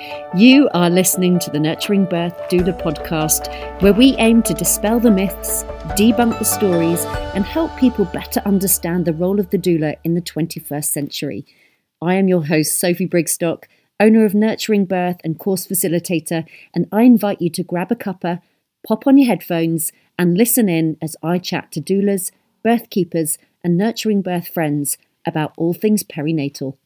You are listening to the Nurturing Birth Doula podcast, where we aim to dispel the myths, debunk the stories, and help people better understand the role of the doula in the 21st century. I am your host, Sophie Brigstock, owner of Nurturing Birth and course facilitator, and I invite you to grab a cuppa, pop on your headphones, and listen in as I chat to doulas, birth keepers, and nurturing birth friends about all things perinatal.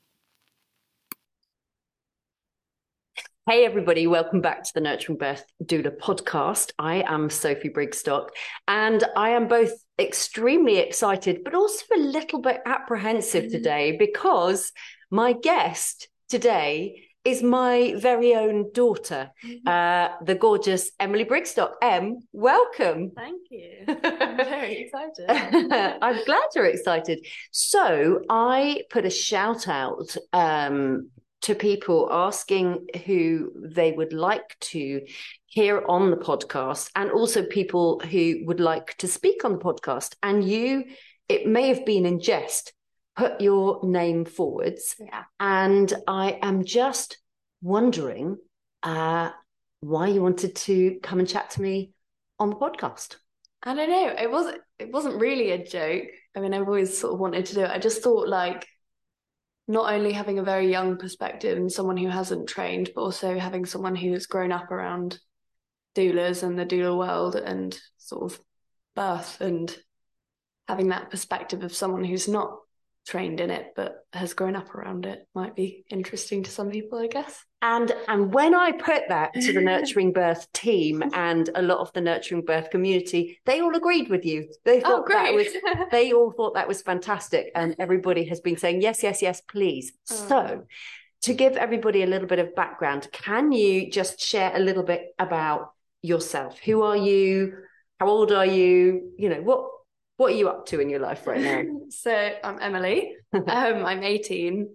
Hey everybody, welcome back to the Nurturing Birth Doula podcast. I am Sophie Brigstock, and I am both extremely excited but also a little bit apprehensive today because my guest today is my very own daughter, the gorgeous Emily Brigstock. Em, welcome. Thank you. I'm very excited. I'm glad you're excited. So I put a shout out to people asking who they would like to hear on the podcast, and also people who would like to speak on the podcast. And you, it may have been in jest, put your name forwards. Yeah. And I am just wondering why you wanted to come and chat to me on the podcast. I don't know. It wasn't really a joke. I mean, I've always sort of wanted to do it. I just thought, like, not only having a very young perspective and someone who hasn't trained, but also having someone who's grown up around doulas and the doula world and sort of birth, and having that perspective of someone who's not trained in it but has grown up around it might be interesting to some people, I guess. And when I put that to the Nurturing Birth team and a lot of the Nurturing Birth community, they all agreed with you. They thought they all thought that was fantastic, and everybody has been saying yes, yes, yes, please. So, to give everybody a little bit of background, can you just share a little bit about yourself? Who are you? How old are you? You know, what are you up to in your life right now? So I'm Emily. I'm 18.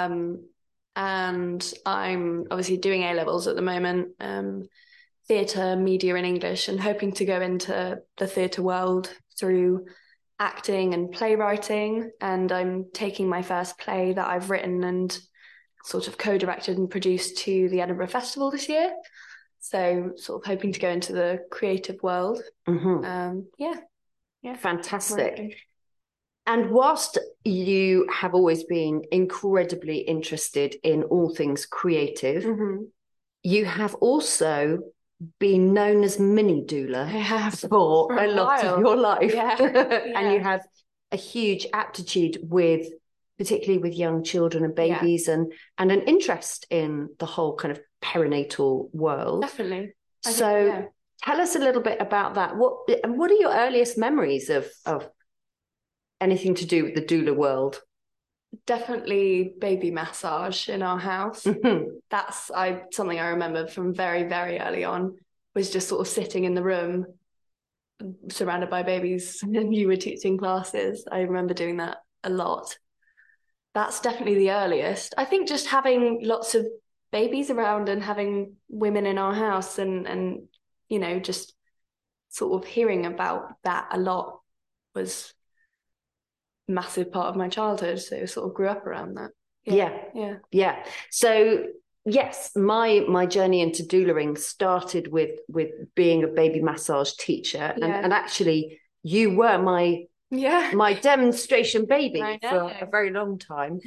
And I'm obviously doing A-levels at the moment, theatre, media and English, and hoping to go into the theatre world through acting and playwriting. And I'm taking my first play that I've written and sort of co-directed and produced to the Edinburgh Festival this year. So sort of hoping to go into the creative world. Mm-hmm. Yeah. Fantastic. Right. And whilst you have always been incredibly interested in all things creative, Mm-hmm. you have also been known as mini doula for a lot of your life. Yeah. And you have a huge aptitude with, particularly with young children and babies, and an interest in the whole kind of perinatal world. Definitely. Tell us a little bit about that. What are your earliest memories of anything to do with the doula world? Definitely baby massage in our house. Mm-hmm. That's something I remember from very, very early on, was just sort of sitting in the room surrounded by babies and you were teaching classes. I remember doing that a lot. That's definitely the earliest. I think just having lots of babies around and having women in our house and you know, just sort of hearing about that a lot was a massive part of my childhood. So I sort of grew up around that. Yeah. So yes, my journey into doulaing started with being a baby massage teacher, and actually you were my demonstration baby for a very long time.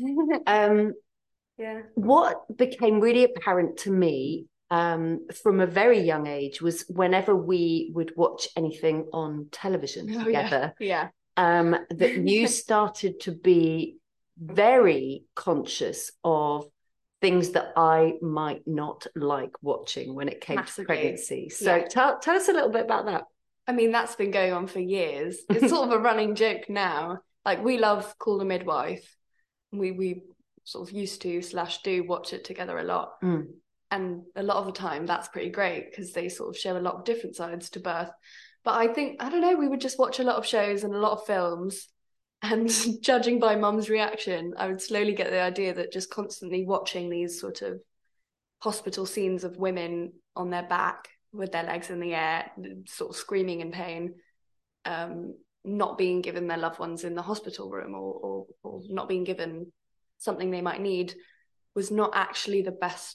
What became really apparent to me from a very young age was whenever we would watch anything on television together, that you started to be very conscious of things that I might not like watching when it came to pregnancy. So tell us a little bit about that. I mean, that's been going on for years. It's sort of a running joke now. Like, we love Call the Midwife. We sort of used to / do watch it together a lot. And a lot of the time that's pretty great because they sort of show a lot of different sides to birth. But I don't know, we would just watch a lot of shows and a lot of films, and judging by mum's reaction, I would slowly get the idea that just constantly watching these sort of hospital scenes of women on their back with their legs in the air, sort of screaming in pain, not being given their loved ones in the hospital room, or not being given something they might need, was not actually the best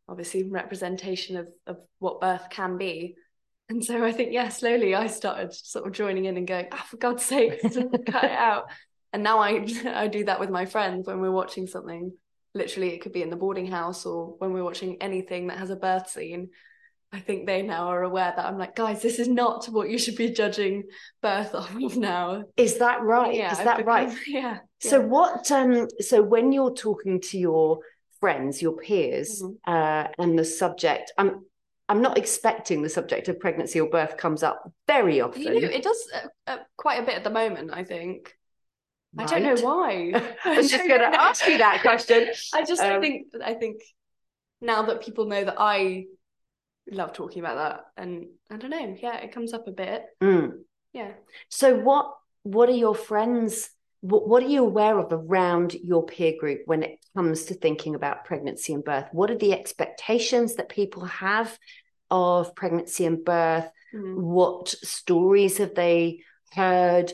obviously representation of what birth can be. And so I think, slowly I started sort of joining in and going, for God's sake, cut it out. And now I do that with my friends when we're watching something. Literally, it could be in the boarding house or when we're watching anything that has a birth scene. I think they now are aware that I'm like, guys, this is not what you should be judging birth off of now. Is that right? Yeah, is that right? Yeah. So so when you're talking to your friends, your peers, and the subject, I'm not expecting the subject of pregnancy or birth comes up very often. It does quite a bit at the moment, I think. Right. I don't know why. I was just going to ask you that question. I think now that people know that I love talking about that, and I don't know, it comes up a bit. Yeah. So what are your friends, what are you aware of around your peer group when it comes to thinking about pregnancy and birth? What are the expectations that people have of pregnancy and birth? What stories have they heard?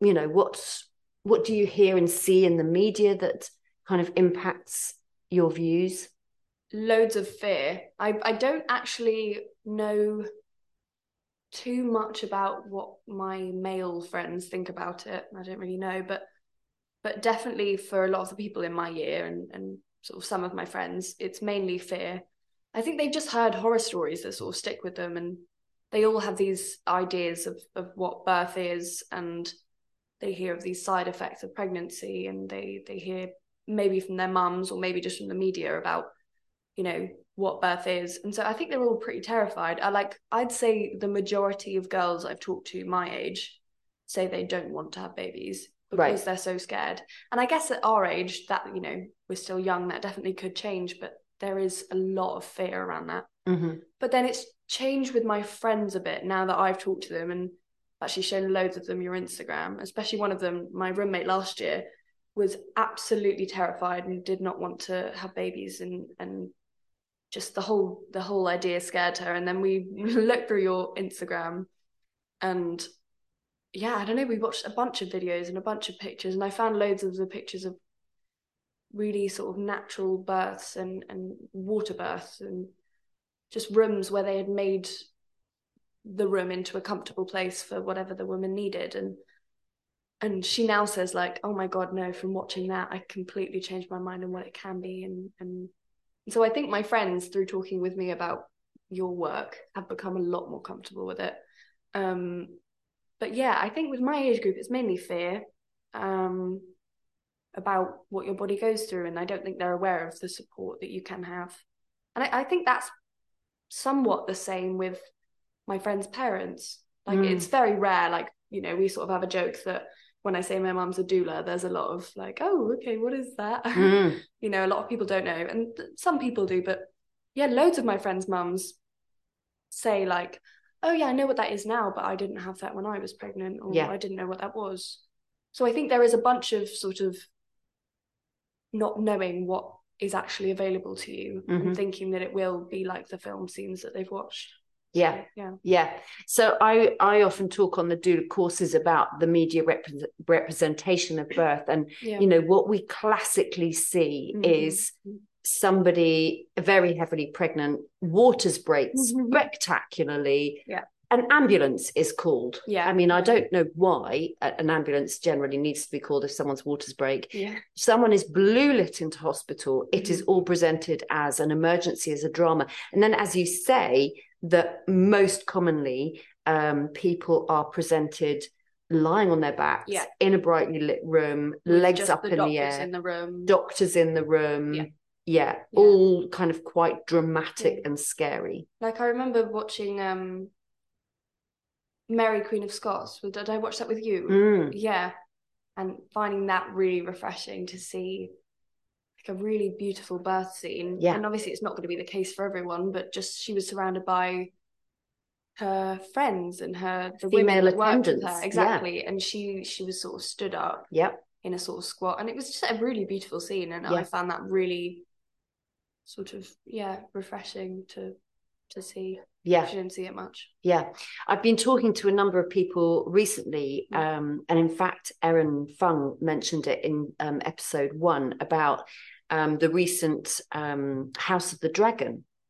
What do you hear and see in the media that kind of impacts your views? Loads of fear. I don't actually know too much about what my male friends think about it. I don't really know, but definitely for a lot of the people in my year and sort of some of my friends, it's mainly fear. I think they've just heard horror stories that sort of stick with them, and they all have these ideas of what birth is, and they hear of these side effects of pregnancy, and they hear maybe from their mums or maybe just from the media about, what birth is. And so I think they're all pretty terrified. I'd say the majority of girls I've talked to my age say they don't want to have babies because they're so scared. And I guess at our age that, we're still young, that definitely could change, but there is a lot of fear around that. But then it's changed with my friends a bit now that I've talked to them and actually shown loads of them your Instagram, especially one of them, my roommate last year, was absolutely terrified and did not want to have babies, and just the whole idea scared her. And then we looked through your Instagram, and I don't know, we watched a bunch of videos and a bunch of pictures, and I found loads of the pictures of really sort of natural births and water births, and just rooms where they had made the room into a comfortable place for whatever the woman needed. And she now says, like, oh my God, no, from watching that I completely changed my mind on what it can be. And so I think my friends, through talking with me about your work, have become a lot more comfortable with it. But I think with my age group it's mainly fear about what your body goes through, and I don't think they're aware of the support that you can have. And I think that's somewhat the same with my friends' parents. It's very rare, we sort of have a joke that when I say my mum's a doula, there's a lot of like, oh, okay, what is that? A lot of people don't know, and some people do, but loads of my friends' mums say like, oh yeah, I know what that is now, but I didn't have that when I was pregnant, or I didn't know what that was. So I think there is a bunch of sort of not knowing what is actually available to you and thinking that it will be like the film scenes that they've watched. So I often talk on the doula courses about the media representation of birth, and what we classically see is somebody very heavily pregnant, waters break spectacularly, an ambulance is called. I mean, I don't know why an ambulance generally needs to be called if someone's waters break. Someone is blue lit into hospital. It is all presented as an emergency, as a drama. And then, as you say, that most commonly people are presented lying on their backs in a brightly lit room, with legs up in the air, doctors in the room. All kind of quite dramatic and scary. Like I remember watching Mary, Queen of Scots. Did I watch that with you? And finding that really refreshing to see, like a really beautiful birth scene. And obviously it's not going to be the case for everyone, but just she was surrounded by her friends and the female women that worked attendants. with her. Exactly. And she was sort of stood up in a sort of squat, and it was just a really beautiful scene, and I found that really sort of refreshing to see. She didn't see it much. I've been talking to a number of people recently, and in fact Erin Fung mentioned it in episode 1 about the recent House of the Dragon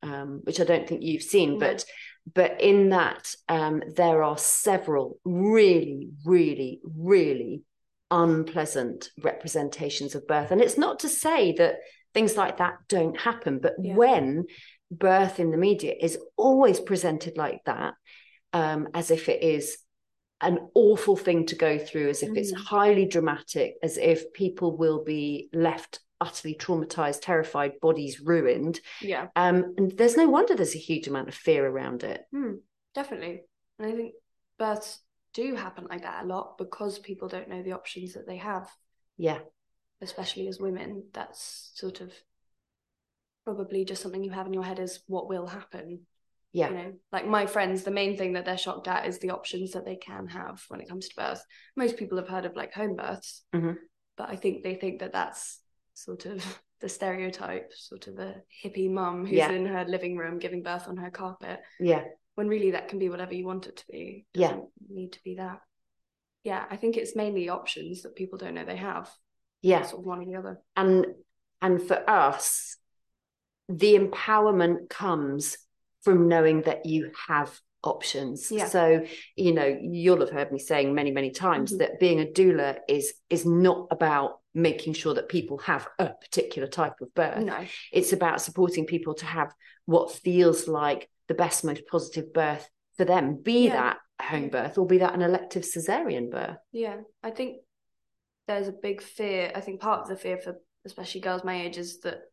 which I don't think you've seen, but in that there are several really, really, really unpleasant representations of birth. And it's not to say that things like that don't happen, but when birth in the media is always presented like that, as if it is an awful thing to go through, as if it's highly dramatic, as if people will be left utterly traumatized, terrified, bodies ruined. And there's no wonder there's a huge amount of fear around it. Definitely. And I think births do happen like that a lot because people don't know the options that they have. Especially as women, that's sort of probably just something you have in your head is what will happen. You know, like my friends, the main thing that they're shocked at is the options that they can have when it comes to birth. Most people have heard of like home births, but I think they think that that's sort of the stereotype, sort of the hippie mum who's in her living room giving birth on her carpet. When really that can be whatever you want it to be. It doesn't need to be that. I think it's mainly options that people don't know they have. Sort of one or the other. And for us, the empowerment comes from knowing that you have options. So, you know, you'll have heard me saying many, many times that being a doula is not about making sure that people have a particular type of birth. No. It's about supporting people to have what feels like the best, most positive birth for them, be that a home birth or be that an elective cesarean birth. I think there's a big fear. I think part of the fear for especially girls my age is that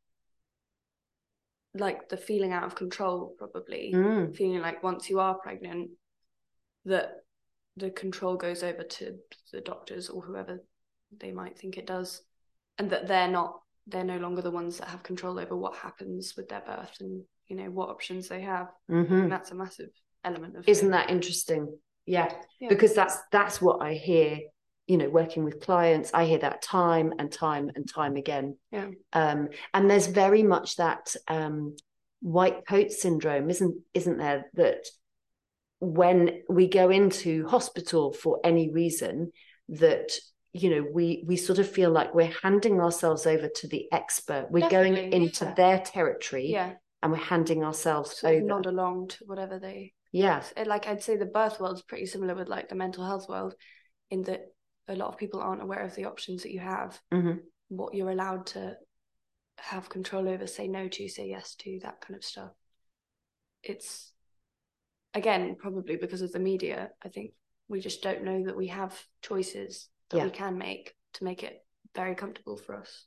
like the feeling out of control, probably feeling like once you are pregnant that the control goes over to the doctors or whoever they might think it does, and that they're no longer the ones that have control over what happens with their birth and, you know, what options they have. And that's a massive element of Isn't that interesting? Because that's what I hear, you know, working with clients. I hear that time and time and time again. And there's very much that white coat syndrome, isn't there, that when we go into hospital for any reason, that, you know, we sort of feel like we're handing ourselves over to the expert. We're going into their territory and we're handing ourselves sort over. of nod along to whatever they... Like I'd say the birth world's pretty similar with like the mental health world, in that a lot of people aren't aware of the options that you have, what you're allowed to have control over, say no to, say yes to, that kind of stuff. It's, again, probably because of the media. I think we just don't know that we have choices that we can make to make it very comfortable for us.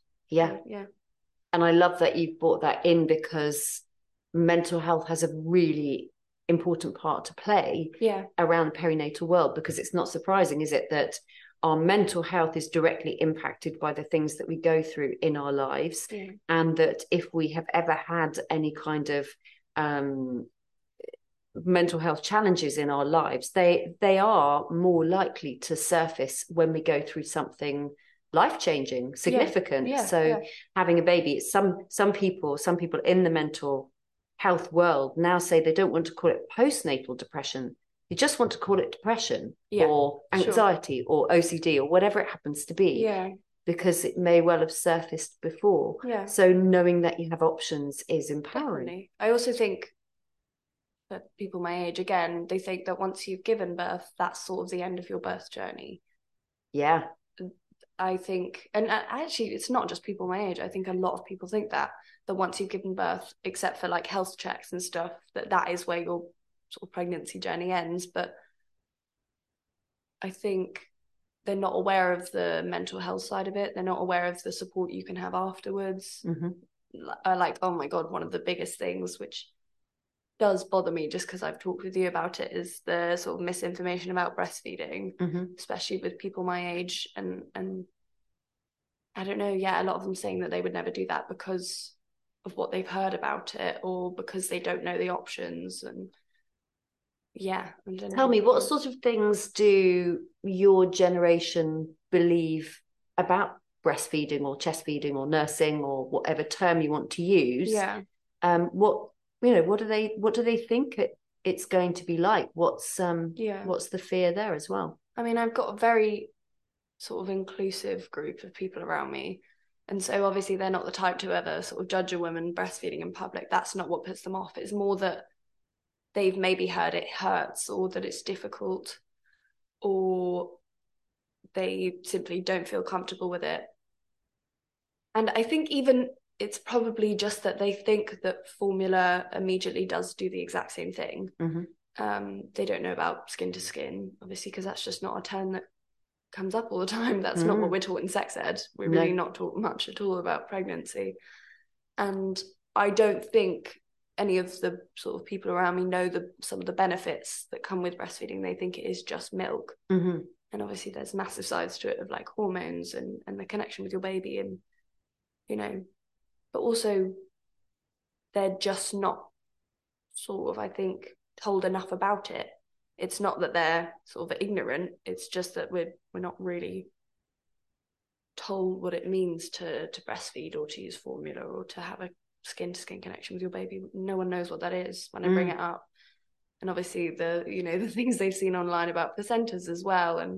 And I love that you've brought that in, because mental health has a really important part to play around the perinatal world, because it's not surprising, is it, that our mental health is directly impacted by the things that we go through in our lives, and that if we have ever had any kind of mental health challenges in our lives, they are more likely to surface when we go through something life-changing, significant. Having a baby, it's some people in the mental health world now say they don't want to call it postnatal depression. You just want to call it depression or anxiety or OCD or whatever it happens to be, because it may well have surfaced before. So knowing that you have options is empowering. Definitely. I also think that people my age, again, they think that once you've given birth, that's sort of the end of your birth journey. I think, and actually it's not just people my age, I think a lot of people think that once you've given birth, except for like health checks and stuff, that is where your sort of pregnancy journey ends. But I think they're not aware of the mental health side of it. They're not aware of the support you can have afterwards. Like, oh my God, one of the biggest things which does bother me, just because I've talked with you about it, is the sort of misinformation about breastfeeding, especially with people my age. And I don't know, a lot of them saying that they would never do that because of what they've heard about it, or because they don't know the options. And tell me, what sort of things do your generation believe about breastfeeding or chest feeding or nursing or whatever term you want to use? What do they think it's going to be like? What's the fear there as well? I mean, I've got a very sort of inclusive group of people around me, And so obviously they're not the type to ever sort of judge a woman breastfeeding in public. That's not what puts them off. It's more that they've maybe heard it hurts, or that it's difficult, or they simply don't feel comfortable with it. And I think even it's probably just that they think that formula immediately does do the exact same thing. They don't know about skin to skin, obviously, because that's just not a term that comes up all the time. That's not what we're taught in sex ed. We're really not taught much at all about pregnancy. And I don't think any of the sort of people around me know some of the benefits that come with breastfeeding. They think it is just milk. And obviously there's massive sides to it of like hormones and the connection with your baby, and but also they're just not sort of, I think, told enough about it. It's not that they're sort of ignorant, it's just that we're not really told what it means to breastfeed, or to use formula, or to have a skin to skin connection with your baby. No one knows what that is when I bring it up. And obviously the things they've seen online about placentas as well, and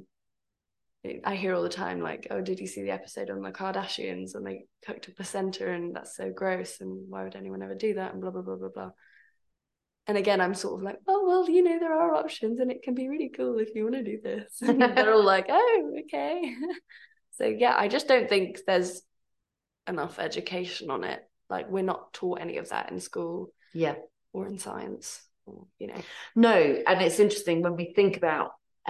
I hear all the time like, oh, did you see the episode on the Kardashians and they cooked a placenta and that's so gross and why would anyone ever do that, and blah blah blah blah blah. And again, I'm sort of like, oh well, there are options and it can be really cool if you want to do this. And they're all like, oh, okay. So yeah, I just don't think there's enough education on it. Like, we're not taught any of that in school, or in science, or, No, and it's interesting when we think about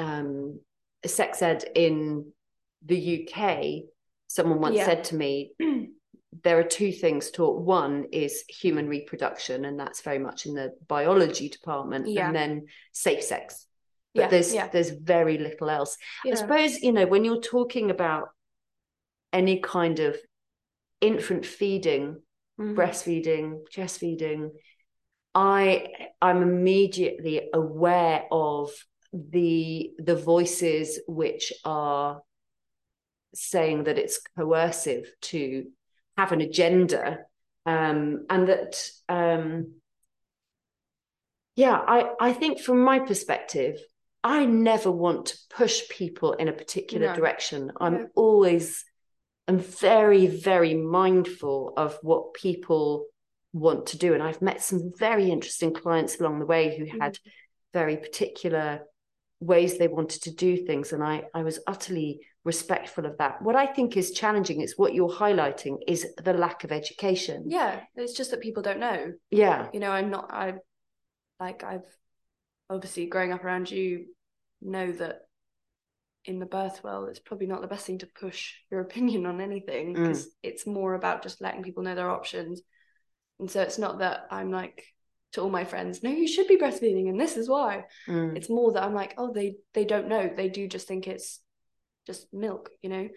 sex ed in the UK. Someone once said to me, there are two things taught. One is human reproduction, and that's very much in the biology department, and then safe sex. But there's very little else. I suppose, when you're talking about any kind of infant feeding, breastfeeding, chest feeding, I'm immediately aware of the voices which are saying that it's coercive to have an agenda, and that I think from my perspective, I never want to push people in a particular direction. I'm very, very mindful of what people want to do, and I've met some very interesting clients along the way who had very particular ways they wanted to do things, and I was utterly respectful of that. What I think is challenging is what you're highlighting is the lack of education. It's just that people don't know. I've obviously, growing up around you, know that in the birth world it's probably not the best thing to push your opinion on anything, because it's more about just letting people know their options. And so it's not that I'm like to all my friends, no, you should be breastfeeding and this is why. It's more that I'm like, oh, they don't know, they do just think it's just milk, and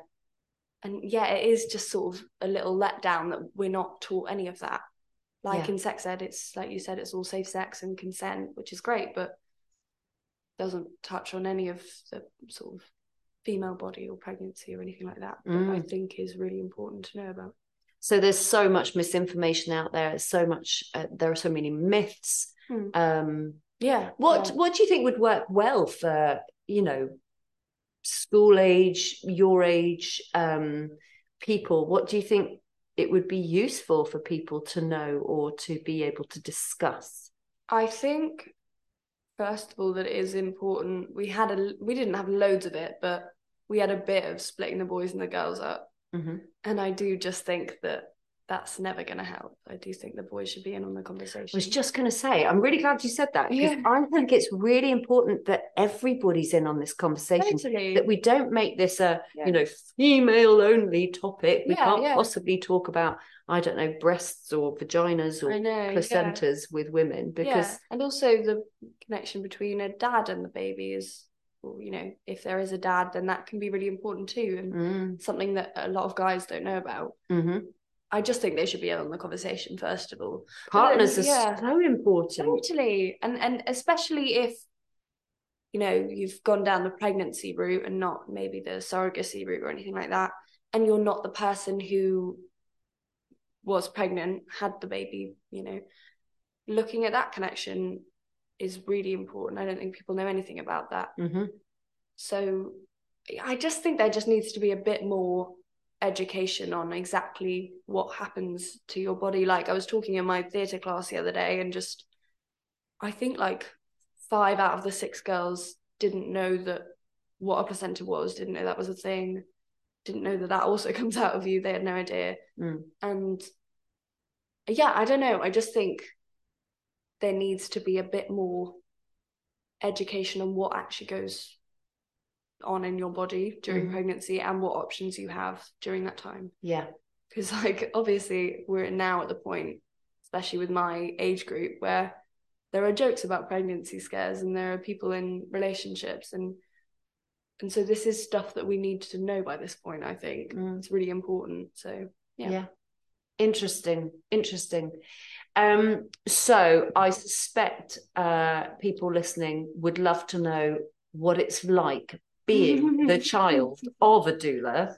it is just sort of a little letdown that we're not taught any of that. In sex ed, it's like you said, it's all safe sex and consent, which is great, but doesn't touch on any of the sort of female body or pregnancy or anything like that I think is really important to know about. So there's so much misinformation out there. There's so much. There are so many myths. What do you think would work well for school age, your age people? What do you think it would be useful for people to know or to be able to discuss? I think, first of all, that it is important. We didn't have loads of it, but we had a bit of splitting the boys and the girls up. And I do just think that that's never going to help. I do think the boys should be in on the conversation. I was just going to say, I'm really glad you said that, because I think it's really important that everybody's in on this conversation. Totally. That we don't make this a female only topic. We can't possibly talk about, I don't know, breasts or vaginas or placentas with women, because and also the connection between a dad and the baby is, if there is a dad, then that can be really important too, and something that a lot of guys don't know about. I just think they should be in on the conversation, first of all. Partners are so important. Totally. And especially if, you've gone down the pregnancy route and not maybe the surrogacy route or anything like that, and you're not the person who was pregnant, had the baby, looking at that connection is really important. I don't think people know anything about that. So I just think there just needs to be a bit more education on exactly what happens to your body. Like I was talking in my theatre class the other day, and just I think like 5 out of the 6 girls didn't know that what a placenta was, didn't know that was a thing, didn't know that also comes out of you. They had no idea. And yeah, I don't know, I just think there needs to be a bit more education on what actually goes on in your body during pregnancy and what options you have during that time. Yeah, because like obviously we're now at the point, especially with my age group, where there are jokes about pregnancy scares and there are people in relationships, and so this is stuff that we need to know by this point. I think it's really important. So yeah. Interesting. So I suspect people listening would love to know what it's like being the child of a doula.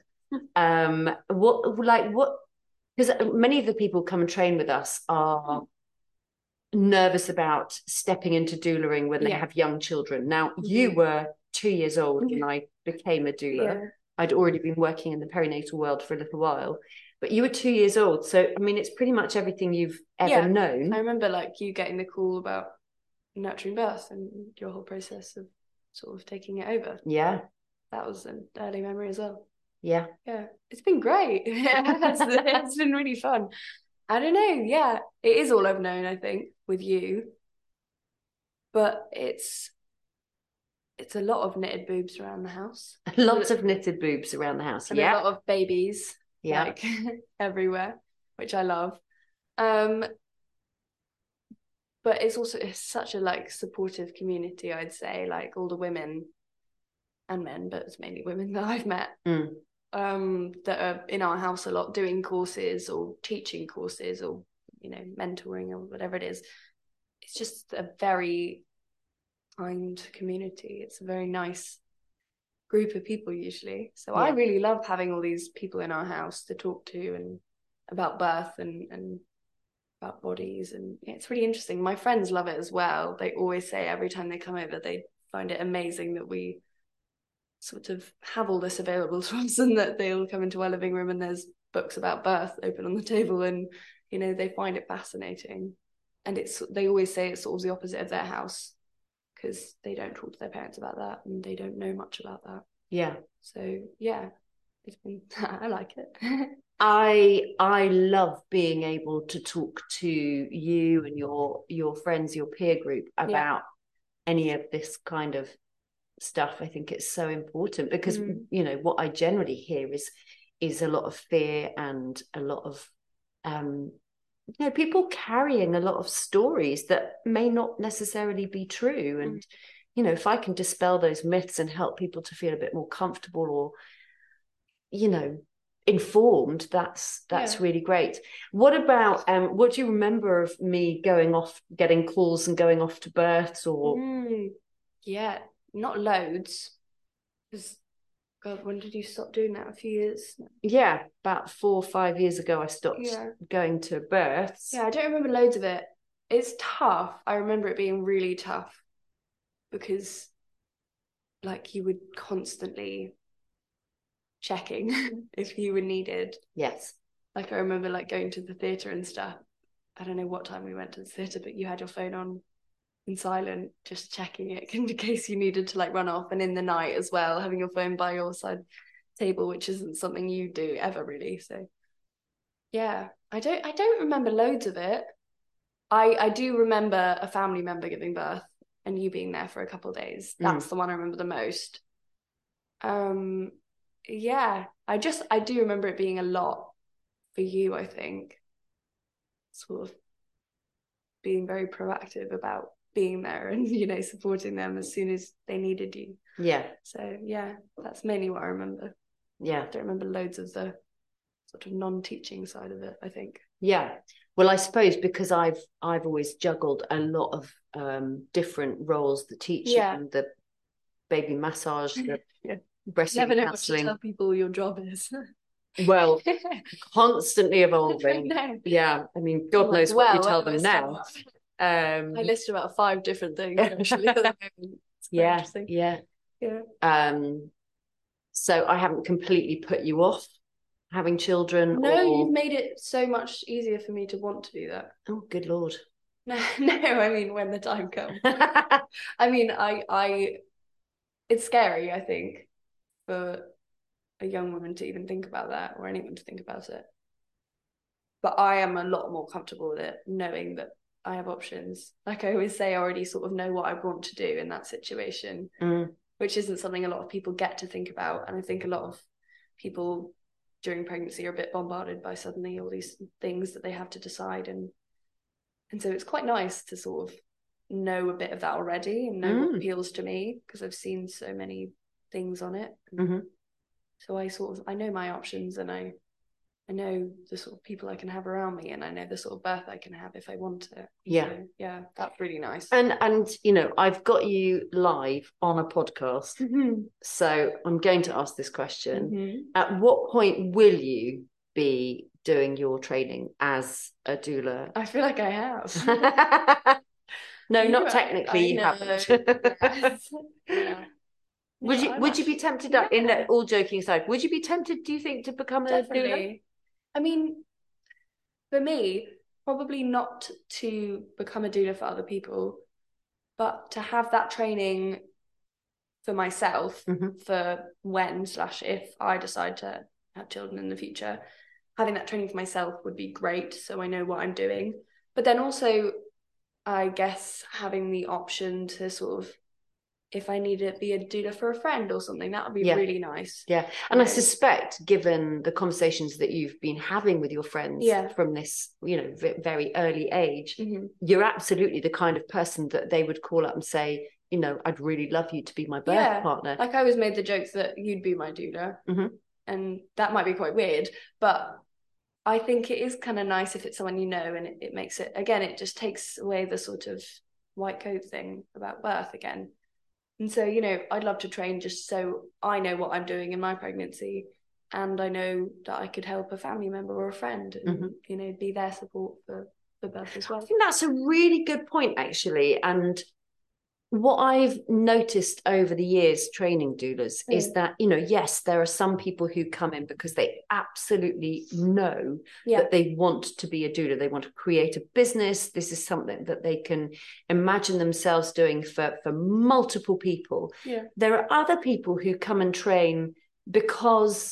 Because many of the people come and train with us are nervous about stepping into doulaing when they have young children. Now, you were 2 years old when I became a doula. I'd already been working in the perinatal world for a little while, but you were 2 years old. So, I mean, it's pretty much everything you've ever known. I remember like you getting the call about nurturing birth and your whole process of sort of taking it over. Yeah. That was an early memory as well. Yeah. It's been great. It's been really fun. I don't know. Yeah, it is all I've known, I think, with you. But it's a lot of knitted boobs around the house. Lots of knitted boobs around the house. And a lot of babies, like everywhere, which I love. But it's such a like supportive community, I'd say. Like all the women and men, but it's mainly women that I've met. That are in our house a lot, doing courses or teaching courses or mentoring or whatever it is. It's just a very kind community. It's a very nice group of people usually. So I really love having all these people in our house to talk to and about birth and about bodies, and it's really interesting. My friends love it as well. They always say every time they come over they find it amazing that we sort of have all this available to us, and that they'll come into our living room and there's books about birth open on the table, and they find it fascinating. And they always say it's sort of the opposite of their house, because they don't talk to their parents about that and they don't know much about that. So it's been I like it. I love being able to talk to you and your friends, your peer group, about any of this kind of stuff. I think it's so important because what I generally hear is a lot of fear and a lot of people carrying a lot of stories that may not necessarily be true. And if I can dispel those myths and help people to feel a bit more comfortable or informed, that's really great. What about what do you remember of me going off, getting calls and going off to births? Or not loads, because God, when did you stop doing that? A few years? About 4 or 5 years ago I stopped going to births. I don't remember loads of it. It's tough. I remember it being really tough because like you would constantly checking if you were needed. Like I remember like going to the theatre and stuff. I don't know what time we went to the theatre, but you had your phone on in silent, just checking it in case you needed to like run off, and in the night as well, having your phone by your side table, which isn't something you do ever really. So I don't remember loads of it. I do remember a family member giving birth and you being there for a couple of days. That's the one I remember the most. I do remember it being a lot for you, I think, sort of being very proactive about being there and supporting them as soon as they needed you. So that's mainly what I remember. I don't remember loads of the sort of non-teaching side of it, I think. Well, I suppose because I've always juggled a lot of different roles, the teaching, the baby massage, the breastfeeding, never know counselling. what to tell people your job is. Well, constantly evolving. I mean, God knows what you tell them now. I listed about 5 different things actually. So I haven't completely put you off having children? No, or... you've made it so much easier for me to want to do that. Oh, good Lord. No, I mean, when the time comes. I mean, it's scary, I think, for a young woman to even think about that, or anyone to think about it. But I am a lot more comfortable with it, knowing that I have options. Like I always say, I already sort of know what I want to do in that situation, which isn't something a lot of people get to think about. And I think a lot of people during pregnancy are a bit bombarded by suddenly all these things that they have to decide. And so it's quite nice to sort of know a bit of that already and know what appeals to me, because I've seen so many things on it. So I know my options, and I know the sort of people I can have around me, and I know the sort of birth I can have if I want it. Yeah. So, yeah, that's really nice. And you know, I've got you live on a podcast. So I'm going to ask this question. At what point will you be doing your training as a doula? I feel like I have. No, not technically, you haven't. Yes. Yeah. Would you be tempted, in all joking aside, would you be tempted, do you think, to become a doula? I mean, for me, probably not to become a doula for other people, but to have that training for myself for when/if I decide to have children in the future. Having that training for myself would be great, so I know what I'm doing. But then also, I guess having the option to sort of, if I need to be a doula for a friend or something, that would be really nice. Yeah. And I suspect, given the conversations that you've been having with your friends from this, very early age, you're absolutely the kind of person that they would call up and say, I'd really love you to be my birth partner. Like I always made the jokes that you'd be my doula. And that might be quite weird, but I think it is kind of nice if it's someone and it makes it, again, it just takes away the sort of white coat thing about birth again. And so, I'd love to train just so I know what I'm doing in my pregnancy, and I know that I could help a family member or a friend and, be their support for birth as well. I think that's a really good point, actually. And what I've noticed over the years training doulas is that, yes, there are some people who come in because they absolutely know that they want to be a doula. They want to create a business. This is something that they can imagine themselves doing for multiple people. Yeah. There are other people who come and train because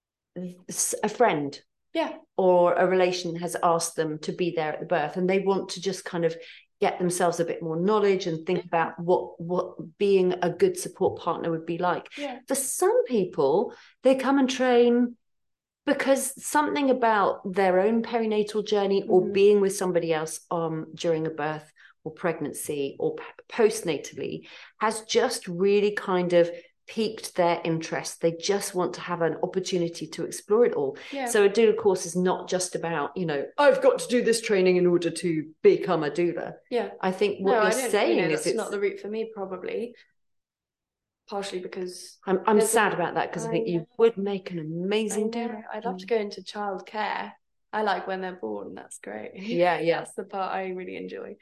a friend or a relation has asked them to be there at the birth, and they want to just kind of get themselves a bit more knowledge and think about what being a good support partner would be like. For some people, they come and train because something about their own perinatal journey or being with somebody else during a birth or pregnancy or postnatally has just really kind of piqued their interest. They just want to have an opportunity to explore it all. So a doula course is not just about, I've got to do this training in order to become a doula. I think what you're saying is it's not the route for me, probably, partially because I'm sad about that, because I think you would make an amazing doula. I'd love to go into childcare. I like when they're born. That's great. That's the part I really enjoy.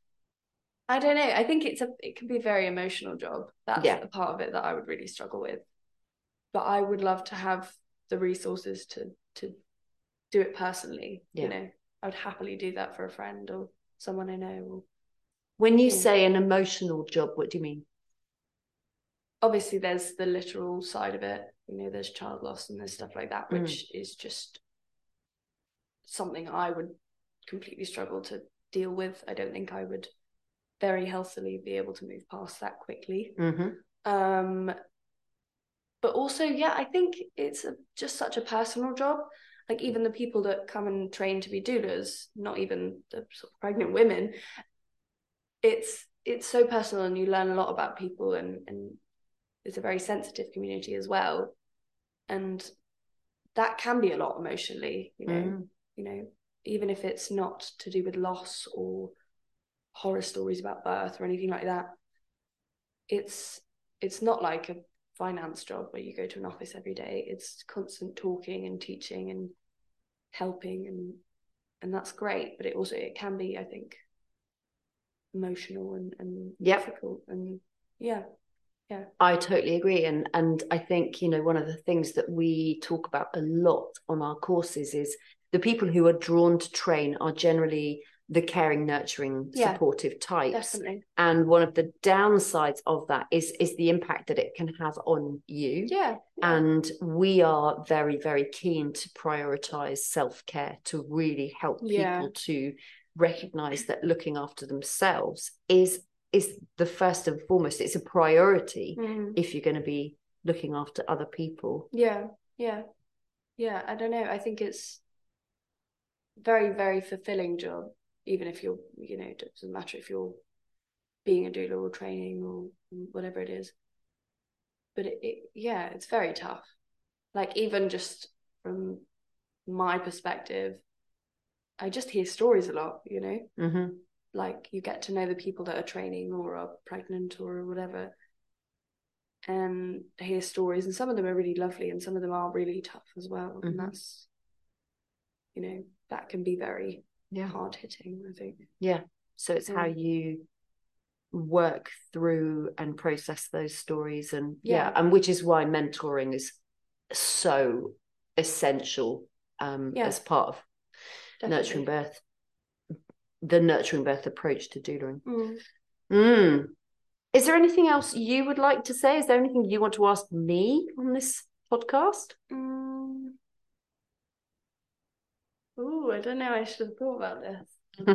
I don't know. I think it can be a very emotional job. That's the part of it that I would really struggle with. But I would love to have the resources to do it personally. I would happily do that for a friend or someone I know. When you say an emotional job, what do you mean? Obviously, there's the literal side of it. There's child loss and there's stuff like that, which is just something I would completely struggle to deal with. I don't think I would very healthily be able to move past that quickly. But also, I think it's just such a personal job. Like even the people that come and train to be doulas, not even the sort of pregnant women, it's so personal, and you learn a lot about people, and it's a very sensitive community as well, and that can be a lot emotionally, even if it's not to do with loss or horror stories about birth or anything like that. It's not like a finance job where you go to an office every day. It's constant talking and teaching and helping, and that's great, but it can be, I think, emotional and difficult. And I totally agree. And I think, you know, one of the things that we talk about a lot on our courses is the people who are drawn to train are generally the caring, nurturing, supportive types. Definitely. And one of the downsides of that is the impact that it can have on you. Yeah. And we are very, very keen to prioritize self-care, to really help people to recognize that looking after themselves is the first and foremost. It's a priority if you're going to be looking after other people. Yeah. I don't know, I think it's very, very fulfilling job, even if you're, you know, it doesn't matter if you're being a doula or training or whatever it is, but it's very tough. Like, even just from my perspective, I just hear stories a lot, you know. Like, you get to know the people that are training or are pregnant or whatever, and hear stories, and some of them are really lovely and some of them are really tough as well. And that's, you know, that can be very hard hitting, I think. So it's how you work through and process those stories, and and which is why mentoring is so essential as part of nurturing birth, the nurturing birth approach to doulaing. Is there anything else you would like to say? Is there anything you want to ask me on this podcast? Oh, I don't know. I should have thought about this.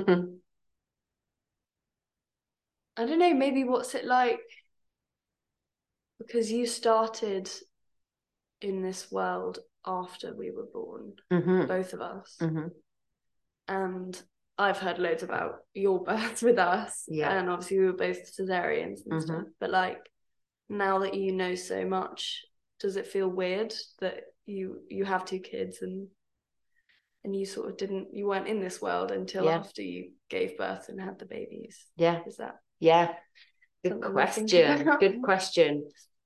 I don't know. Maybe what's it like? Because you started in this world after we were born, both of us. And I've heard loads about your birth with us. And obviously we were both cesareans and stuff. But like, now that you know so much, does it feel weird that you have 2 kids and you sort of you weren't in this world until after you gave birth and had the babies? Is that good question?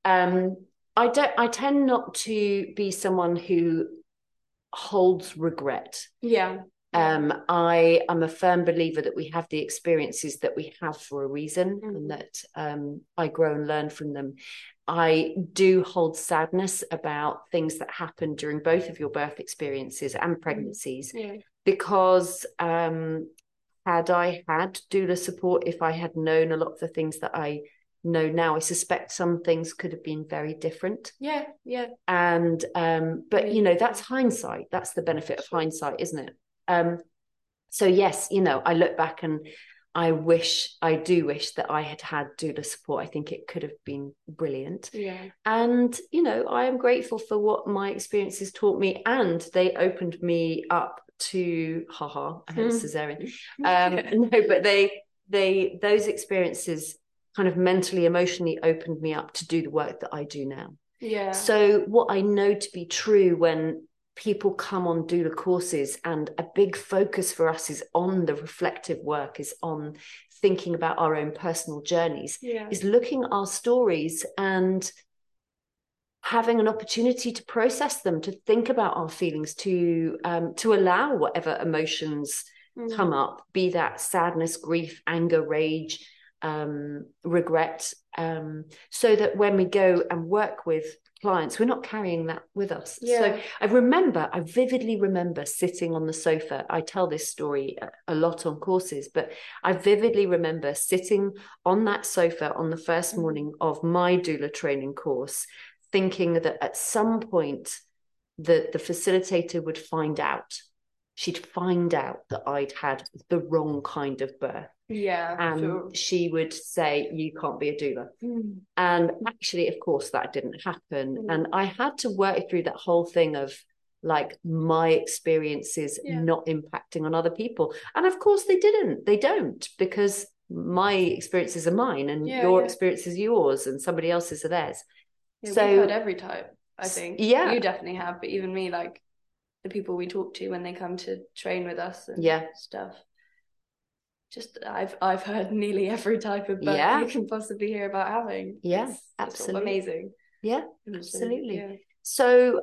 I tend not to be someone who holds regret. I am a firm believer that we have the experiences that we have for a reason, and that I grow and learn from them. I do hold sadness about things that happened during both of your birth experiences and pregnancies, because had I had doula support, if I had known a lot of the things that I know now, I suspect some things could have been very different. And but you know, that's hindsight. That's the benefit of hindsight, isn't it? So yes, you know, I look back and I do wish that I had had doula support. I think it could have been brilliant. And, you know, I am grateful for what my experiences taught me, and they opened me up to, I had a cesarean. No, but those experiences kind of mentally, emotionally opened me up to do the work that I do now. So what I know to be true when people come on doula courses, and a big focus for us is on the reflective work, is on thinking about our own personal journeys, is looking at our stories and having an opportunity to process them, to think about our feelings, to allow whatever emotions come up, be that sadness, grief, anger, rage, regret, so that when we go and work with clients, we're not carrying that with us. So I vividly remember sitting on the sofa. I tell this story a lot on courses, but I vividly remember sitting on that sofa on the first morning of my doula training course, thinking that at some point the facilitator would find out. She'd find out that I'd had the wrong kind of birth. And she would say, you can't be a doula. And actually, of course, that didn't happen. And I had to work through that whole thing of like my experiences not impacting on other people. And of course they don't, because my experiences are mine, and your experience is yours, and somebody else's are theirs. So we've had every type, I think. You definitely have, but even me, like the people we talk to when they come to train with us and stuff. Just I've heard nearly every type of birth you can possibly hear about having. It's absolutely sort of amazing. Absolutely. So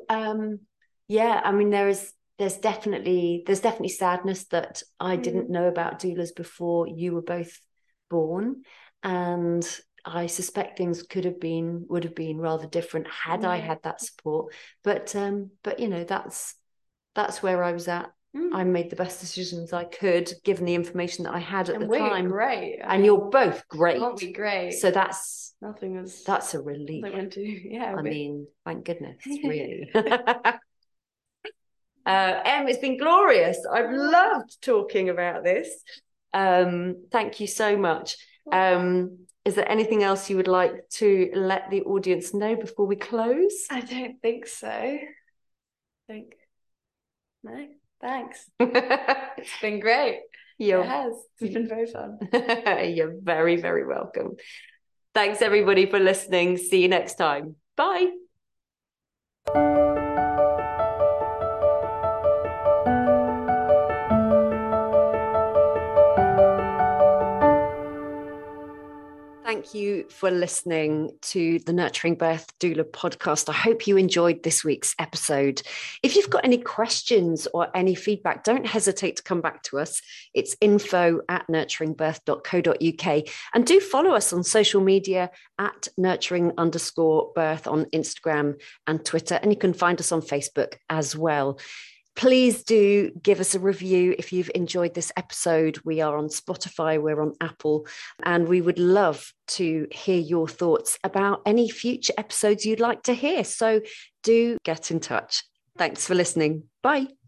I mean, there's definitely sadness that I didn't know about doulas before you were both born, and I suspect things would have been rather different had I had that support. But you know, that's where I was at. I made the best decisions I could, given the information that I had at the time. Great. And you're both great. Aren't we great? So that's a relief. Yeah. I mean, thank goodness, really. Em, it's been glorious. I've loved talking about this. Thank you so much. Is there anything else you would like to let the audience know before we close? I don't think so. No, thanks. It's been great. It has. It's been very fun. You're very, very welcome. Thanks, everybody, for listening. See you next time. Bye. Thank you for listening to the Nurturing Birth Doula podcast. I hope you enjoyed this week's episode. If you've got any questions or any feedback, don't hesitate to come back to us. It's info@nurturingbirth.co.uk. And do follow us on social media at nurturing_birth on Instagram and Twitter. And you can find us on Facebook as well. Please do give us a review if you've enjoyed this episode. We are on Spotify, we're on Apple, and we would love to hear your thoughts about any future episodes you'd like to hear. So do get in touch. Thanks for listening. Bye.